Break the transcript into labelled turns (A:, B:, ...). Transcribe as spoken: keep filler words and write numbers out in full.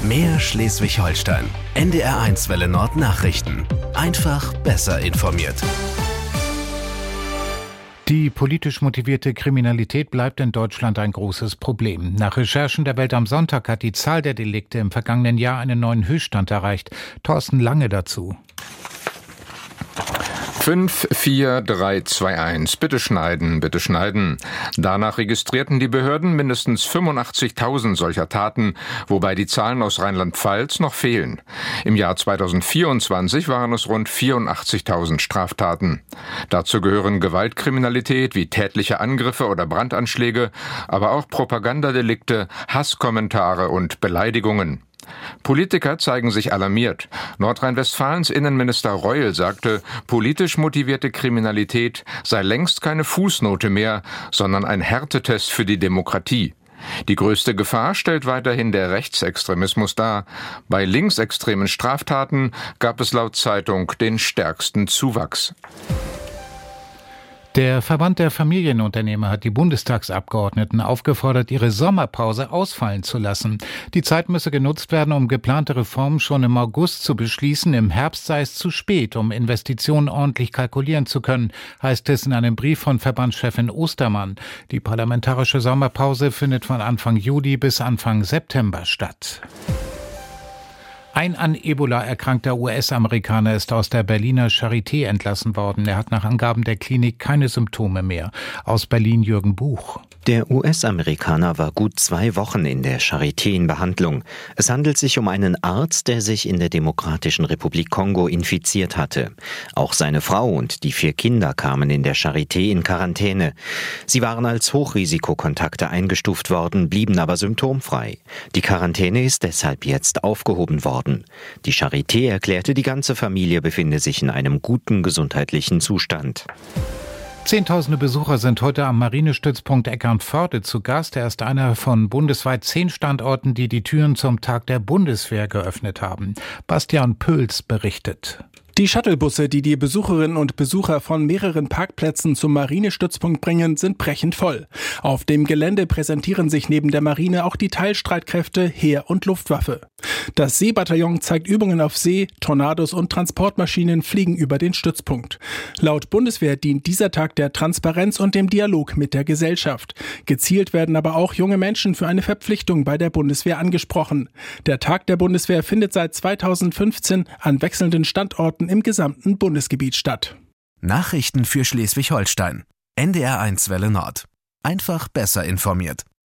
A: Mehr Schleswig-Holstein. N D R eins Welle Nord Nachrichten. Einfach besser informiert.
B: Die politisch motivierte Kriminalität bleibt in Deutschland ein großes Problem. Nach Recherchen der Welt am Sonntag hat die Zahl der Delikte im vergangenen Jahr einen neuen Höchststand erreicht. Thorsten Lange dazu.
C: fünf vier drei zwei eins. Bitte schneiden, bitte schneiden. Danach registrierten die Behörden mindestens fünfundachtzigtausend solcher Taten, wobei die Zahlen aus Rheinland-Pfalz noch fehlen. Im Jahr zweitausendvierundzwanzig waren es rund vierundachtzigtausend Straftaten. Dazu gehören Gewaltkriminalität wie tätliche Angriffe oder Brandanschläge, aber auch Propagandadelikte, Hasskommentare und Beleidigungen. Politiker zeigen sich alarmiert. Nordrhein-Westfalens Innenminister Reul sagte, politisch motivierte Kriminalität sei längst keine Fußnote mehr, sondern ein Härtetest für die Demokratie. Die größte Gefahr stellt weiterhin der Rechtsextremismus dar. Bei linksextremen Straftaten gab es laut Zeitung den stärksten Zuwachs.
B: Der Verband der Familienunternehmer hat die Bundestagsabgeordneten aufgefordert, ihre Sommerpause ausfallen zu lassen. Die Zeit müsse genutzt werden, um geplante Reformen schon im August zu beschließen. Im Herbst sei es zu spät, um Investitionen ordentlich kalkulieren zu können, heißt es in einem Brief von Verbandschefin Ostermann. Die parlamentarische Sommerpause findet von Anfang Juli bis Anfang September statt. Ein an Ebola erkrankter U S-Amerikaner ist aus der Berliner Charité entlassen worden. Er hat nach Angaben der Klinik keine Symptome mehr. Aus Berlin Jürgen Buch.
D: Der U S-Amerikaner war gut zwei Wochen in der Charité in Behandlung. Es handelt sich um einen Arzt, der sich in der Demokratischen Republik Kongo infiziert hatte. Auch seine Frau und die vier Kinder kamen in der Charité in Quarantäne. Sie waren als Hochrisikokontakte eingestuft worden, blieben aber symptomfrei. Die Quarantäne ist deshalb jetzt aufgehoben worden. Die Charité erklärte, die ganze Familie befinde sich in einem guten gesundheitlichen Zustand.
B: Zehntausende Besucher sind heute am Marinestützpunkt Eckernförde zu Gast. Er ist einer von bundesweit zehn Standorten, die die Türen zum Tag der Bundeswehr geöffnet haben. Bastian Pöls berichtet.
E: Die Shuttlebusse, die die Besucherinnen und Besucher von mehreren Parkplätzen zum Marinestützpunkt bringen, sind brechend voll. Auf dem Gelände präsentieren sich neben der Marine auch die Teilstreitkräfte, Heer und Luftwaffe. Das Seebataillon zeigt Übungen auf See, Tornados und Transportmaschinen fliegen über den Stützpunkt. Laut Bundeswehr dient dieser Tag der Transparenz und dem Dialog mit der Gesellschaft. Gezielt werden aber auch junge Menschen für eine Verpflichtung bei der Bundeswehr angesprochen. Der Tag der Bundeswehr findet seit zweitausendfünfzehn an wechselnden Standorten im gesamten Bundesgebiet statt.
A: Nachrichten für Schleswig-Holstein. N D R eins Welle Nord. Einfach besser informiert.